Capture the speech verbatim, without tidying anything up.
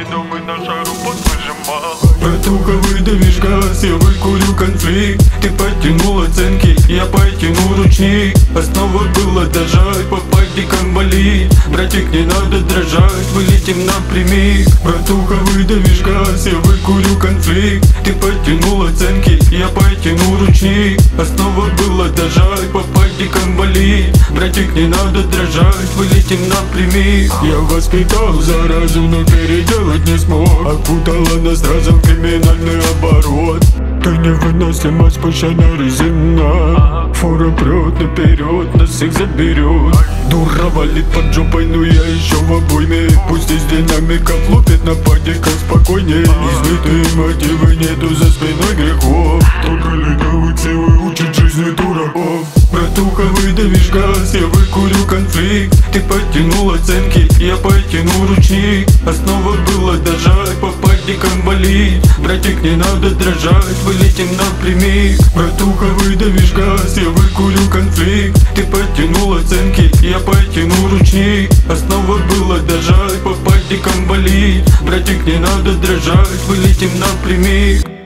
дом и на шару подвыжимал. Братуха, выдавишь газ, я выкурю конфликт. Ты подтянул оценки, я потяну ручник. Основа была дожать, по пальчикам болит. Братик, не надо дрожать, вылетим напрямик. Братуха, выдавишь газ, я выкурю конфликт. Ты подтянул оценки, я потяну ручник. Основа была дожать, по пальчикам болит. Братик, не надо дрожать, вылетим напрямик. Я воспитал заразу, но переделать не смог. Окутала нас разом криминальный оборот. Ты невыносимо спущена резина. Фура прет наперед, нас всех заберет. Дура валит под жопой, но я еще в обойме. Пусть из динамиков лупит на падиках спокойней. Избитые мотивы, нету за спиной грехов. Только ледовые силы учат жизни дураков. Братуха, выдавишь газ, я выкурю конфликт. Ты подтянул оценки, я потяну ручник. Основа была дожать, по пальчикам болит. Братик, не надо дрожать, вылетим напрямик. Братуха, выдавишь газ, я выкурю конфликт. Ты подтянул оценки, я потяну ручник. Основа была дожать, по пальчикам болит. Братик, не надо дрожать, вылетим напрямик.